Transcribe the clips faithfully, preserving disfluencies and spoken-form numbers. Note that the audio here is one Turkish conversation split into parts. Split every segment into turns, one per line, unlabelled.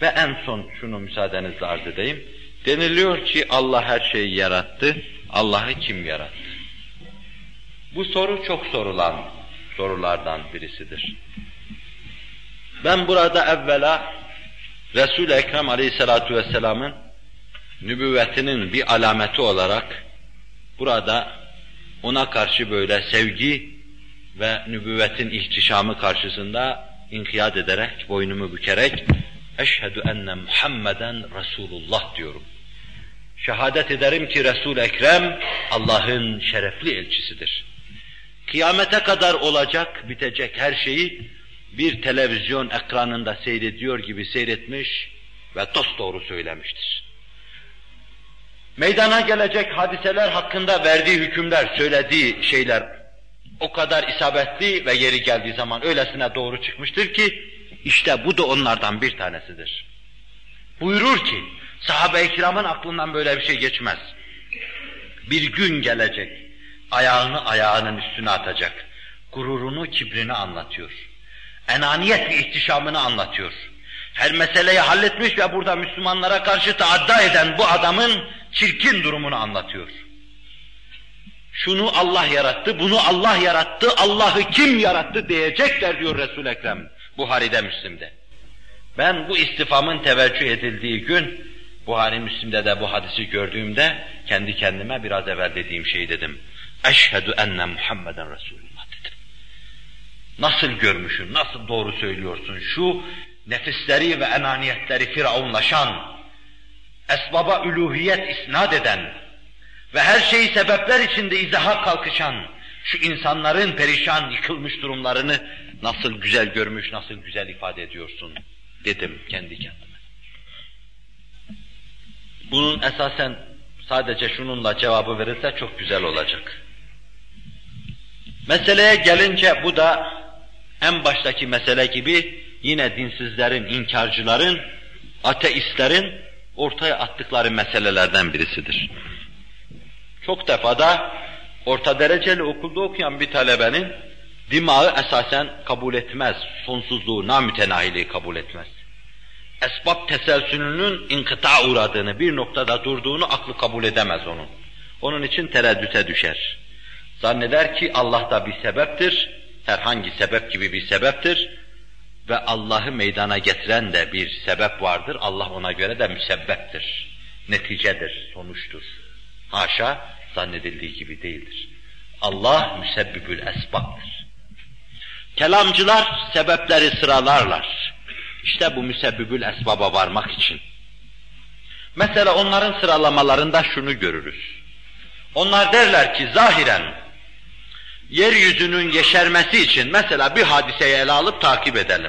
Ve en son şunu müsaadenizle arz edeyim. Deniliyor ki Allah her şeyi yarattı. Allah'ı kim yarattı? Bu soru çok sorulan sorulardan birisidir. Ben burada evvela Resul-i Ekrem Aleyhissalatu vesselam'ın nübüvvetinin bir alameti olarak burada ona karşı böyle sevgi ve nübüvvetin ihtişamı karşısında inkiyat ederek, boynumu bükerek eşhedü enne Muhammeden Resulullah diyorum. Şehadet ederim ki Resul-i Ekrem Allah'ın şerefli elçisidir. Kıyamete kadar olacak, bitecek her şeyi bir televizyon ekranında seyrediyor gibi seyretmiş ve dosdoğru söylemiştir. Meydana gelecek hadiseler hakkında verdiği hükümler, söylediği şeyler o kadar isabetli ve yeri geldiği zaman öylesine doğru çıkmıştır ki işte bu da onlardan bir tanesidir. Buyurur ki sahabe-i kiramın aklından böyle bir şey geçmez. Bir gün gelecek, ayağını ayağının üstüne atacak, gururunu, kibrini anlatıyor. Enaniyet ve ihtişamını anlatıyor. Her meseleyi halletmiş ve burada Müslümanlara karşı taadda eden bu adamın çirkin durumunu anlatıyor. Şunu Allah yarattı, bunu Allah yarattı, Allah'ı kim yarattı diyecekler diyor Resul-i Ekrem Buhari'de, Müslim'de. Ben bu istifamın teveccüh edildiği gün Buhari Müslim'de de bu hadisi gördüğümde kendi kendime biraz evvel dediğim şeyi dedim. Eşhedü enne Muhammeden Resulullah dedim. Nasıl görmüşsün, nasıl doğru söylüyorsun? Şu nefisleri ve enaniyetleri firavunlaşan, esbaba üluhiyet isnat eden ve her şeyi sebepler içinde izaha kalkışan şu insanların perişan, yıkılmış durumlarını nasıl güzel görmüş, nasıl güzel ifade ediyorsun dedim kendi kendime. Bunun esasen sadece şununla cevabı verirse çok güzel olacak. Meseleye gelince bu da en baştaki mesele gibi yine dinsizlerin, inkarcıların, ateistlerin ortaya attıkları meselelerden birisidir. Çok defada orta dereceli okulda okuyan bir talebenin dimağı esasen kabul etmez, sonsuzluğu, namütenahiliği kabul etmez. Esbab teselsülünün inkıta uğradığını, bir noktada durduğunu aklı kabul edemez onun. Onun için tereddüte düşer. Zanneder ki Allah da bir sebeptir, herhangi sebep gibi bir sebeptir ve Allah'ı meydana getiren de bir sebep vardır, Allah ona göre de müsebbeptir, neticedir, sonuçtur. Haşa, zannedildiği gibi değildir. Allah müsebbibül esbabdır. Kelamcılar sebepleri sıralarlar. İşte bu müsebbibül esbaba varmak için. Mesela onların sıralamalarında şunu görürüz. Onlar derler ki zahiren yeryüzünün yeşermesi için mesela bir hadiseyi ele alıp takip edelim.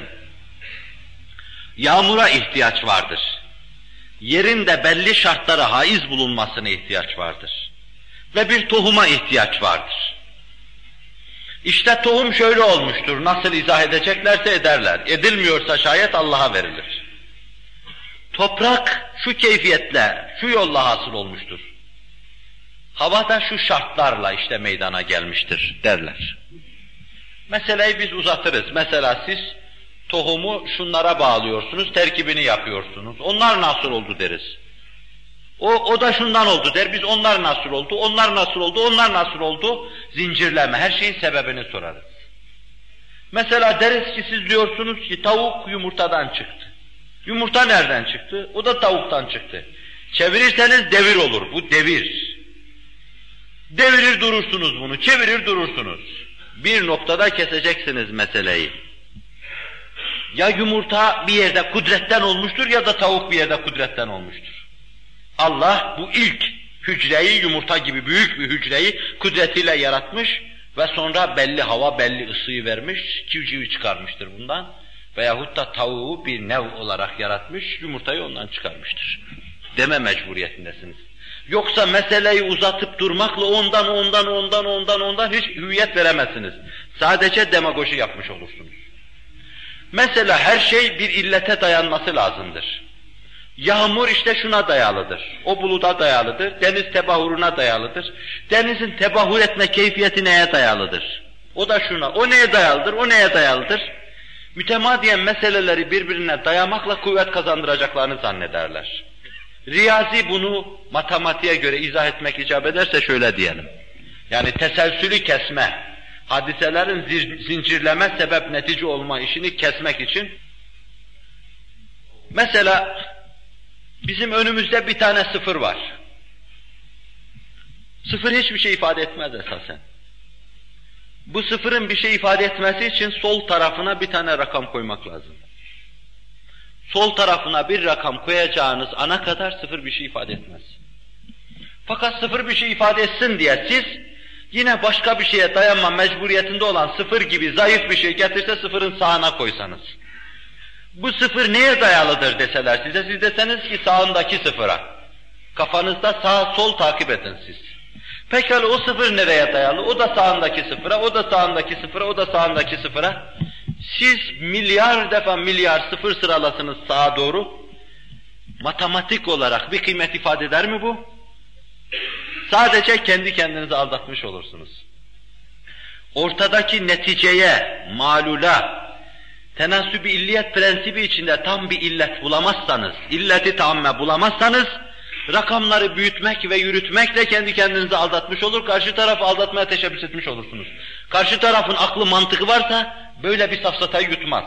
Yağmura ihtiyaç vardır. Yerin de belli şartlara haiz bulunmasına ihtiyaç vardır. Ve bir tohuma ihtiyaç vardır. İşte tohum şöyle olmuştur, nasıl izah edeceklerse ederler. Edilmiyorsa şayet Allah'a verilir. Toprak şu keyfiyetle, şu yolla hasıl olmuştur. Hava da şu şartlarla işte meydana gelmiştir derler. Meseleyi biz uzatırız. Mesela siz tohumu şunlara bağlıyorsunuz, terkibini yapıyorsunuz. Onlar nasıl oldu deriz. O, o da şundan oldu der, biz onlar nasıl oldu, onlar nasıl oldu, onlar nasıl oldu, zincirleme, her şeyin sebebini sorarız. Mesela deriz ki siz diyorsunuz ki tavuk yumurtadan çıktı. Yumurta nereden çıktı? O da tavuktan çıktı. Çevirirseniz devir olur, bu devir. Devirir durursunuz bunu, çevirir durursunuz. Bir noktada keseceksiniz meseleyi. Ya yumurta bir yerde kudretten olmuştur ya da tavuk bir yerde kudretten olmuştur. Allah bu ilk hücreyi, yumurta gibi büyük bir hücreyi kudretiyle yaratmış ve sonra belli hava, belli ısıyı vermiş, civcivi çıkarmıştır bundan. Veyahut da tavuğu bir nev olarak yaratmış, yumurtayı ondan çıkarmıştır. Deme mecburiyetindesiniz. Yoksa meseleyi uzatıp durmakla ondan, ondan, ondan, ondan, ondan hiç hüviyet veremezsiniz. Sadece demagoji yapmış olursunuz. Mesela her şey bir illete dayanması lazımdır. Yağmur işte şuna dayalıdır, o buluda dayalıdır, deniz tebahuruna dayalıdır. Denizin tebahur etme keyfiyeti neye dayalıdır? O da şuna, o neye dayalıdır, o neye dayalıdır? mütemadiyen meseleleri birbirine dayamakla kuvvet kazandıracaklarını zannederler. Riyazi bunu matematiğe göre izah etmek icap ederse şöyle diyelim. Yani teselsülü kesme, hadiselerin zincirleme sebep netice olma işini kesmek için mesela bizim önümüzde bir tane sıfır var. Sıfır hiçbir şey ifade etmez esasen. Bu sıfırın bir şey ifade etmesi için sol tarafına bir tane rakam koymak lazım. Sol tarafına bir rakam koyacağınız ana kadar sıfır bir şey ifade etmez. Fakat sıfır bir şey ifade etsin diye siz yine başka bir şeye dayanma mecburiyetinde olan sıfır gibi zayıf bir şey getirse sıfırın sağına koysanız. Bu sıfır neye dayalıdır deseler size, siz deseniz ki sağındaki sıfıra. Kafanızda sağ sol takip edin siz. Pekala o sıfır nereye dayalı? O da sağındaki sıfıra, o da sağındaki sıfıra, o da sağındaki sıfıra. Siz milyar defa milyar sıfır sıralasınız sağa doğru. Matematik olarak bir kıymet ifade eder mi bu? Sadece kendi kendinizi aldatmış olursunuz. Ortadaki neticeye, malula, tenasüb-i illiyet prensibi içinde tam bir illet bulamazsanız, illeti tamme bulamazsanız, rakamları büyütmek ve yürütmekle kendi kendinizi aldatmış olur, karşı tarafı aldatmaya teşebbüs etmiş olursunuz. Karşı tarafın aklı mantığı varsa böyle bir safsatayı yutmaz.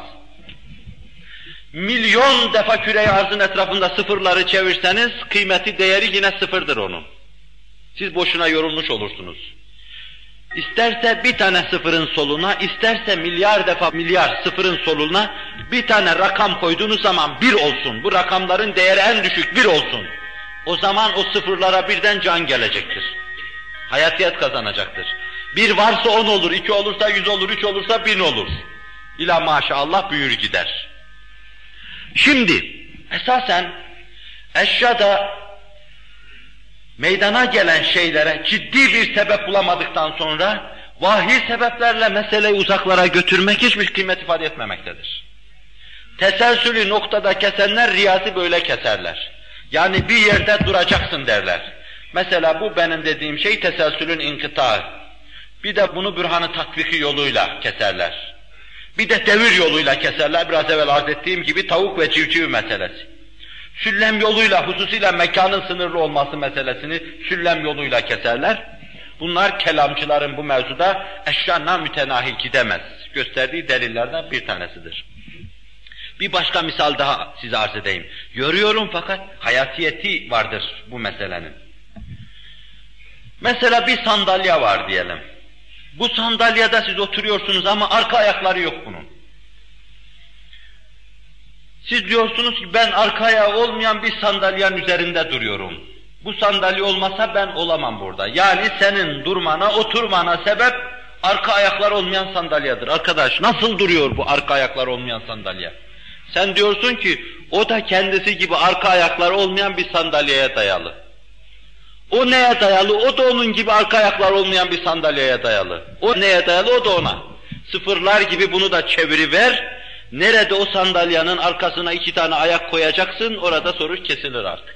Milyon defa küre-i arzın etrafında sıfırları çevirseniz kıymeti, değeri yine sıfırdır onun. Siz boşuna yorulmuş olursunuz. İsterse bir tane sıfırın soluna, isterse milyar defa milyar sıfırın soluna bir tane rakam koyduğunuz zaman bir olsun. Bu rakamların değeri en düşük bir olsun. O zaman o sıfırlara birden can gelecektir. Hayatiyet kazanacaktır. Bir varsa on olur, iki olursa yüz olur, üç olursa bin olur. İla maşallah büyür gider. Şimdi esasen eşyada meydana gelen şeylere ciddi bir sebep bulamadıktan sonra vahiy sebeplerle meseleyi uzaklara götürmek hiçbir kıymet ifade etmemektedir. Teselsülü noktada kesenler riyazi böyle keserler. Yani bir yerde duracaksın derler. Mesela bu benim dediğim şey teselsülün inkıtağı. Bir de bunu bürhan-ı tatbiki yoluyla keserler. Bir de devir yoluyla keserler. Biraz evvel arz ettiğim gibi tavuk ve civciv meselesi. Süllem yoluyla, hususuyla mekanın sınırlı olması meselesini süllem yoluyla keserler. Bunlar kelamcıların bu mevzuda eşyanla mütenahi gidemez gösterdiği delillerden bir tanesidir. Bir başka misal daha size arz edeyim. Görüyorum fakat hayatiyeti vardır bu meselenin. Mesela bir sandalye var diyelim. Bu sandalyede siz oturuyorsunuz ama arka ayakları yok bunun. Siz diyorsunuz ki ben arka ayağı olmayan bir sandalyenin üzerinde duruyorum. Bu sandalye olmasa ben olamam burada. Yani senin durmana, oturmana sebep arka ayaklar olmayan sandalyedir. Arkadaş nasıl duruyor bu arka ayaklar olmayan sandalye? Sen diyorsun ki o da kendisi gibi arka ayakları olmayan bir sandalyeye dayalı. O neye dayalı? O da onun gibi arka ayaklar olmayan bir sandalyeye dayalı. O neye dayalı? O da ona. Sıfırlar gibi bunu da çeviriver. Nerede o sandalyenin arkasına iki tane ayak koyacaksın, orada soru kesilir artık.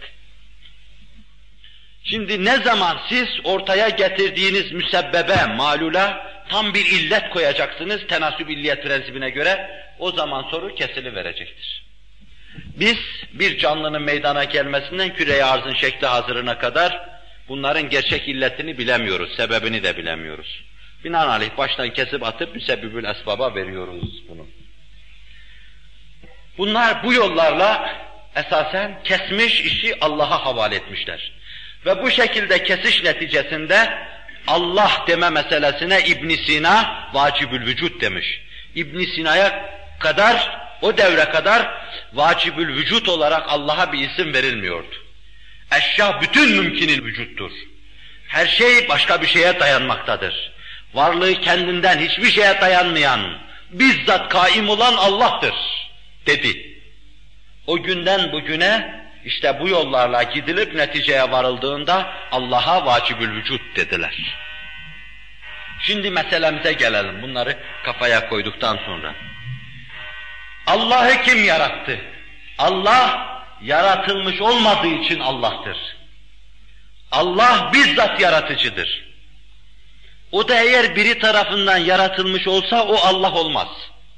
Şimdi ne zaman siz ortaya getirdiğiniz müsebbebe, malula tam bir illet koyacaksınız tenasüb illiyet prensibine göre, o zaman soru kesiliverecektir. Biz bir canlının meydana gelmesinden küre-i arzın şekli hazırına kadar bunların gerçek illetini bilemiyoruz, sebebini de bilemiyoruz. Binaenaleyh baştan kesip atıp müsebbibül esbaba veriyoruz bunu. Bunlar bu yollarla esasen kesmiş işi Allah'a havale etmişler. Ve bu şekilde kesiş neticesinde Allah deme meselesine İbn Sina vacibül vücut demiş. İbn Sina'ya kadar, o devre kadar vacibül vücut olarak Allah'a bir isim verilmiyordu. Eşya bütün mümkünil vücuttur. Her şey başka bir şeye dayanmaktadır. Varlığı kendinden hiçbir şeye dayanmayan, bizzat kaim olan Allah'tır dedi. O günden bugüne işte bu yollarla gidilip neticeye varıldığında Allah'a vacibül vücut dediler. Şimdi meselemize gelelim, bunları kafaya koyduktan sonra. Allah'ı kim yarattı? Allah yaratılmış olmadığı için Allah'tır. Allah bizzat yaratıcıdır. O da eğer biri tarafından yaratılmış olsa o Allah olmaz.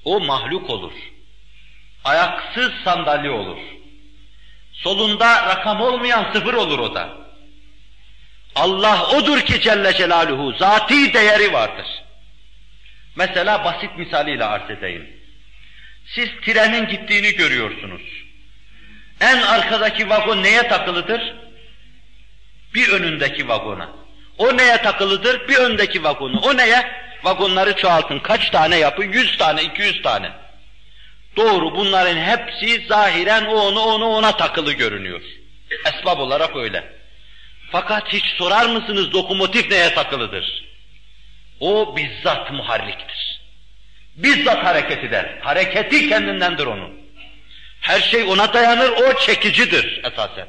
O mahluk olur. Ayaksız sandalye olur. Solunda rakam olmayan sıfır olur o da. Allah odur ki Celle Celaluhu, zati değeri vardır. Mesela basit misaliyle arz edeyim. Siz trenin gittiğini görüyorsunuz. En arkadaki vagon neye takılıdır? Bir önündeki vagona. O neye takılıdır? Bir öndeki vagona. O neye? Vagonları çoğaltın. Kaç tane yapın? Yüz tane, iki yüz tane. Doğru, bunların hepsi zahiren o onu onu ona takılı görünüyor. Esbab olarak öyle. Fakat hiç sorar mısınız lokomotif neye takılıdır? O bizzat muharriktir. Bizzat hareket eder. Hareketi kendindendir onun. Her şey ona dayanır, o çekicidir esasen.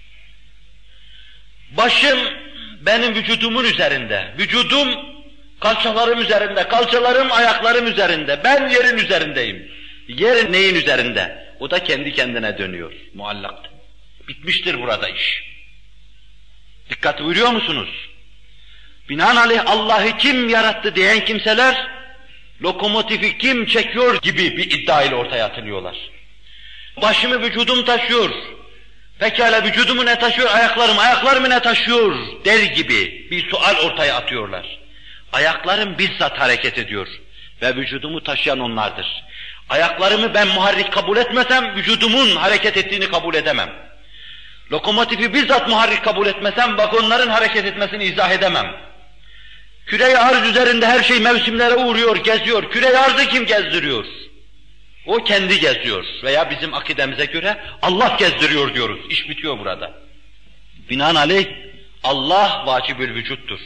Başım benim vücudumun üzerinde, vücudum kalçalarım üzerinde, kalçalarım ayaklarım üzerinde, ben yerin üzerindeyim. Yer neyin üzerinde? O da kendi kendine dönüyor, muallak. Bitmiştir burada iş. Dikkat buyuruyor musunuz? Binaenaleyh Allah'ı kim yarattı diyen kimseler, lokomotifi kim çekiyor gibi bir iddia ile ortaya atılıyorlar. Başımı vücudum taşıyor, pekala vücudumu ne taşıyor, ayaklarım, ayaklarımı ne taşıyor der gibi bir sual ortaya atıyorlar. Ayaklarım bizzat hareket ediyor ve vücudumu taşıyan onlardır. Ayaklarımı ben muharrik kabul etmesem, vücudumun hareket ettiğini kabul edemem. Lokomotifi bizzat muharrik kabul etmesem, vagonların hareket etmesini izah edemem. Küre-i arz üzerinde her şey mevsimlere uğruyor, geziyor. Küre-i arzı kim gezdiriyor? O kendi geziyor veya bizim akidemize göre Allah gezdiriyor diyoruz. İş bitiyor burada. Binaenaleyh Allah vacibül vücuttur.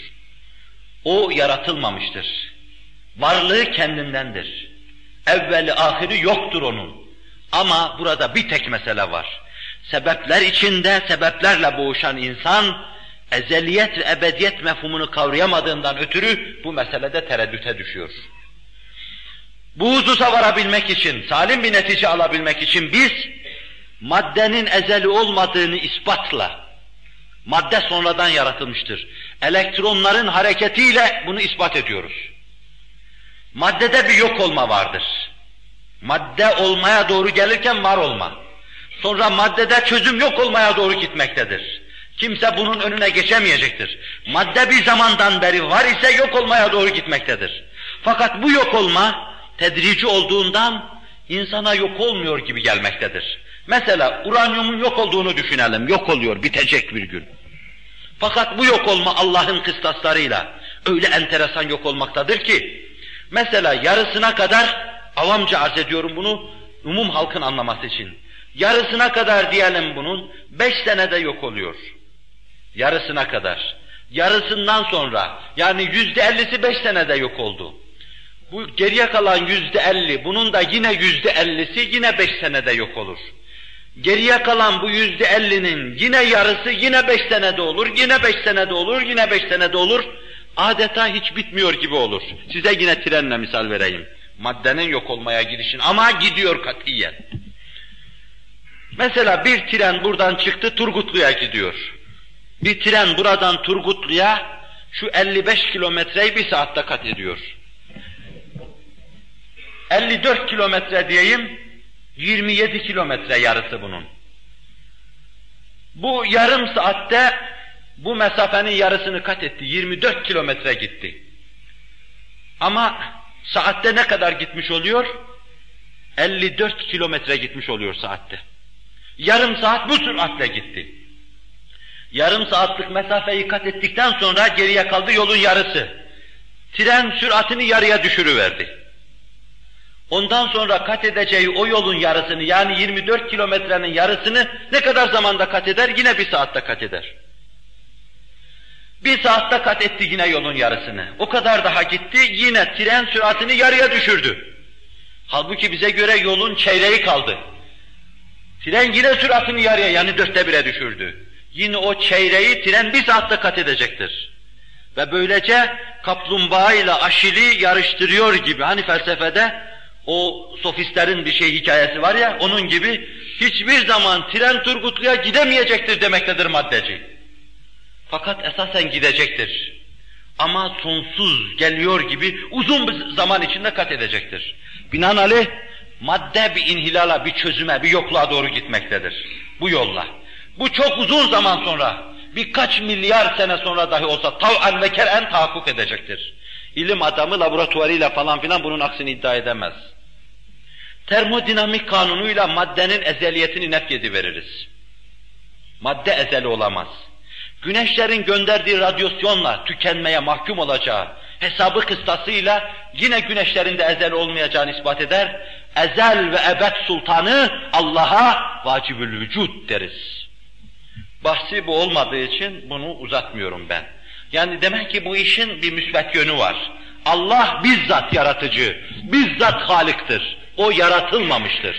O yaratılmamıştır. Varlığı kendindendir. Evveli ahiri yoktur onun. Ama burada bir tek mesele var. Sebepler içinde sebeplerle boğuşan insan, ezeliyet ve ebediyet mefhumunu kavrayamadığından ötürü bu meselede tereddüte düşüyor. Bu hususa varabilmek için, salim bir netice alabilmek için biz, maddenin ezeli olmadığını ispatla, madde sonradan yaratılmıştır. Elektronların hareketiyle bunu ispat ediyoruz. Maddede bir yok olma vardır. Madde olmaya doğru gelirken var olma. Sonra maddede çözüm yok olmaya doğru gitmektedir. Kimse bunun önüne geçemeyecektir. Madde bir zamandan beri var ise yok olmaya doğru gitmektedir. Fakat bu yok olma, tedrici olduğundan insana yok olmuyor gibi gelmektedir. Mesela uranyumun yok olduğunu düşünelim, yok oluyor, bitecek bir gün. Fakat bu yok olma Allah'ın kıstaslarıyla öyle enteresan yok olmaktadır ki, mesela yarısına kadar, avamca arz ediyorum bunu, umum halkın anlaması için, yarısına kadar diyelim bunun, beş senede yok oluyor. Yarısına kadar. Yarısından sonra, yani yüzde ellisi beş senede yok oldu. Bu geriye kalan yüzde elli, bunun da yine yüzde ellisi yine beş senede yok olur. Geriye kalan bu yüzde ellinin yine yarısı yine beş senede olur, yine beş senede olur, yine beş senede olur. Adeta hiç bitmiyor gibi olur. Size yine trenle misal vereyim. Maddenin yok olmaya gidişin ama gidiyor katiyen. Mesela bir tren buradan çıktı Turgutlu'ya gidiyor. Bir tren buradan Turgutlu'ya şu elli beş kilometreyi bir saatte kat ediyor. elli dört kilometre diyeyim, yirmi yedi kilometre yarısı bunun. Bu yarım saatte bu mesafenin yarısını kat etti, yirmi dört kilometre gitti. Ama saatte ne kadar gitmiş oluyor? elli dört kilometre gitmiş oluyor saatte. Yarım saat bu süratle gitti. Yarım saatlik mesafeyi kat ettikten sonra geriye kaldı yolun yarısı. Tren süratini yarıya düşürüverdi. Ondan sonra kat edeceği o yolun yarısını, yani yirmi dört kilometrenin yarısını ne kadar zamanda kat eder? Yine bir saatte kat eder. Bir saatte kat etti yine yolun yarısını. O kadar daha gitti, yine tren süratini yarıya düşürdü. Halbuki bize göre yolun çeyreği kaldı. Tren yine süratini yarıya, yani dörtte bire düşürdü. Yine o çeyreği tren bir saatte kat edecektir. Ve böylece kaplumbağa ile aşili yarıştırıyor gibi, hani felsefede o sofistlerin bir şey hikayesi var ya, onun gibi hiçbir zaman tren Turgutlu'ya gidemeyecektir demektedir maddeci. Fakat esasen gidecektir. ama sonsuz geliyor gibi uzun bir zaman içinde kat edecektir. Binaenaleyh madde bir inhilala, bir çözüme, bir yokluğa doğru gitmektedir. Bu yolla. Bu çok uzun zaman sonra, birkaç milyar sene sonra dahi olsa tav'an ve ker'en tahakkuk edecektir. İlim adamı laboratuvarıyla falan filan bunun aksini iddia edemez. Termodinamik kanunuyla maddenin ezeliyetini nefyediveririz. Madde ezeli olamaz. Güneşlerin gönderdiği radyasyonla tükenmeye mahkum olacağı hesabı kıstasıyla yine güneşlerin de ezel olmayacağını ispat eder. Ezel ve ebed sultanı Allah'a vacibül vücud deriz. Bahsi bu olmadığı için bunu uzatmıyorum ben. Yani demek ki bu işin bir müsbet yönü var. Allah bizzat yaratıcı, bizzat Halık'tır. O yaratılmamıştır.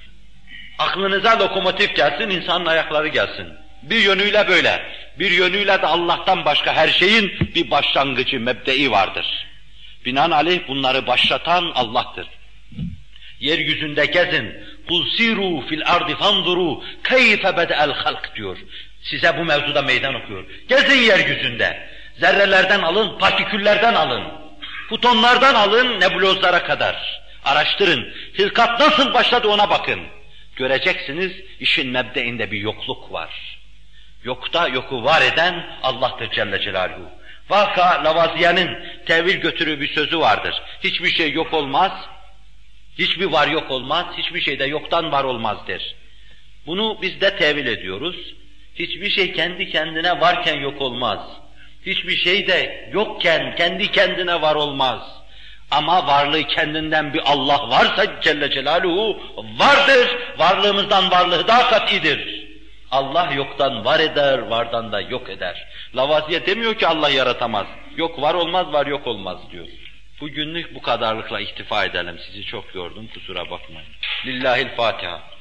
Aklınıza lokomotif gelsin, insanın ayakları gelsin. Bir yönüyle böyle, bir yönüyle de Allah'tan başka her şeyin bir başlangıcı, mebdei vardır. Binaenaleyh bunları başlatan Allah'tır. Yeryüzünde gezin, قُلْ سِيرُوا فِي الْاَرْضِ فَانْظُرُوا كَيْفَ بَدَأَ الْخَلْقِ diyor. Size bu mevzuda meydan okuyor. Gezin yeryüzünde, zerrelerden alın, partiküllerden alın, fotonlardan alın, nebulozlara kadar. Araştırın, hilkat nasıl başladı ona bakın. Göreceksiniz, işin mebdeinde bir yokluk var. Yokta yoku var eden Allah'tır Celle Celaluhu. Vaka Lavaziye'nin tevil götürü bir sözü vardır. Hiçbir şey yok olmaz, hiçbir var yok olmaz, hiçbir şey de yoktan var olmazdır. Bunu biz de tevil ediyoruz. Hiçbir şey kendi kendine varken yok olmaz. Hiçbir şey de yokken kendi kendine var olmaz. Ama varlığı kendinden bir Allah varsa Celle Celaluhu vardır. Varlığımızdan varlığı daha kat'idir. Allah yoktan var eder, vardan da yok eder. Lavaziye demiyor ki Allah yaratamaz. Yok var olmaz, var yok olmaz diyor. Bugünlük bu kadarlıkla iktifa edelim. Sizi çok yordum, kusura bakmayın. Lillahil Fatiha.